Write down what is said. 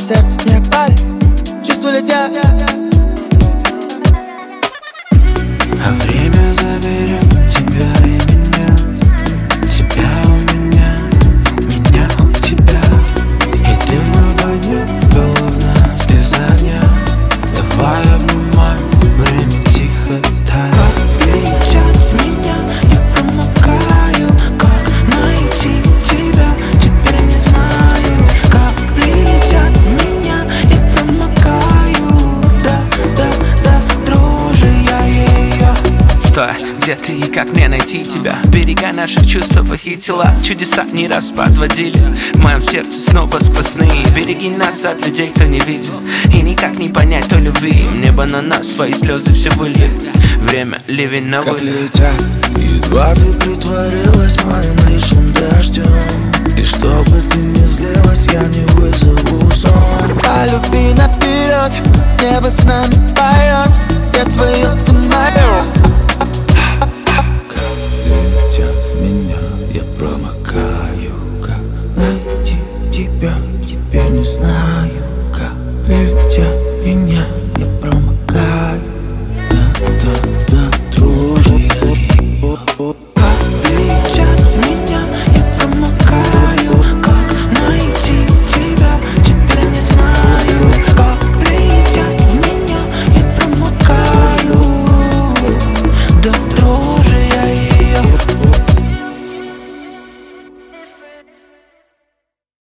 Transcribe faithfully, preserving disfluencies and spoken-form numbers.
сердце не пали, чувства летят. А время заберет тебя и меня, тебя у меня, меня у тебя. И дым обойдет головна без огня. Давай обнимай, время тихо тает. Как летят меня, я промокаю. Как найти тебя, теперь не знаю. Как летят меня, я промокаю. Да, да, да, дрожи я ее. Стой, где ты и как мне найти тебя? Берега наших чувств похитила, чудеса не раз подводили. В моем сердце снова сквозные. Береги нас от людей, кто не видел, и никак не понять той любви. Небо на нас свои слезы все выльет. Время ливень на Капли вылет. летят, едва ты притворилась моим лишним дождем. И чтобы ты не злилась, я не вызову сон. Полюби наперед, небо с нами поет. Я твое, ты мое. Как летят меня, я промокаю. Как найти тебя, теперь не знаю.